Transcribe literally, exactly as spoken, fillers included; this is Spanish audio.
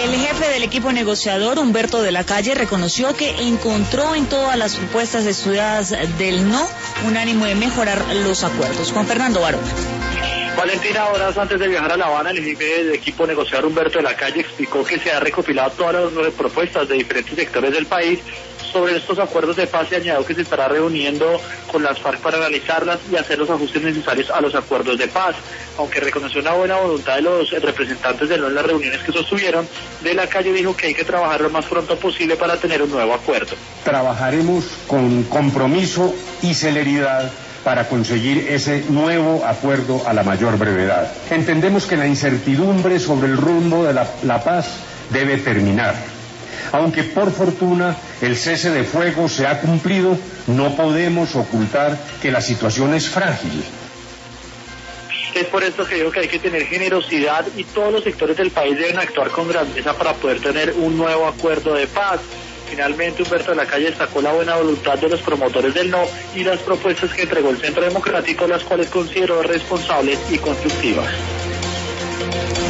El jefe del equipo negociador, Humberto de la Calle, reconoció que encontró en todas las propuestas estudiadas del no un ánimo de mejorar los acuerdos. Juan Fernando Barón. Valentina, horas antes de viajar a La Habana, el jefe del equipo negociador, Humberto de la Calle, explicó que se ha recopilado todas las nueve propuestas de diferentes sectores del país sobre estos acuerdos de paz y añadió que se estará reuniendo con las FARC para analizarlas y hacer los ajustes necesarios a los acuerdos de paz. Aunque reconoció una buena voluntad de los representantes de en las reuniones que sostuvieron, de la Calle dijo que hay que trabajar lo más pronto posible para tener un nuevo acuerdo. Trabajaremos con compromiso y celeridad para conseguir ese nuevo acuerdo a la mayor brevedad. Entendemos que la incertidumbre sobre el rumbo de la, la paz debe terminar. Aunque por fortuna el cese de fuego se ha cumplido, no podemos ocultar que la situación es frágil. Es por esto que digo que hay que tener generosidad y todos los sectores del país deben actuar con grandeza para poder tener un nuevo acuerdo de paz. Finalmente, Humberto de la Calle destacó la buena voluntad de los promotores del no y las propuestas que entregó el Centro Democrático, las cuales consideró responsables y constructivas.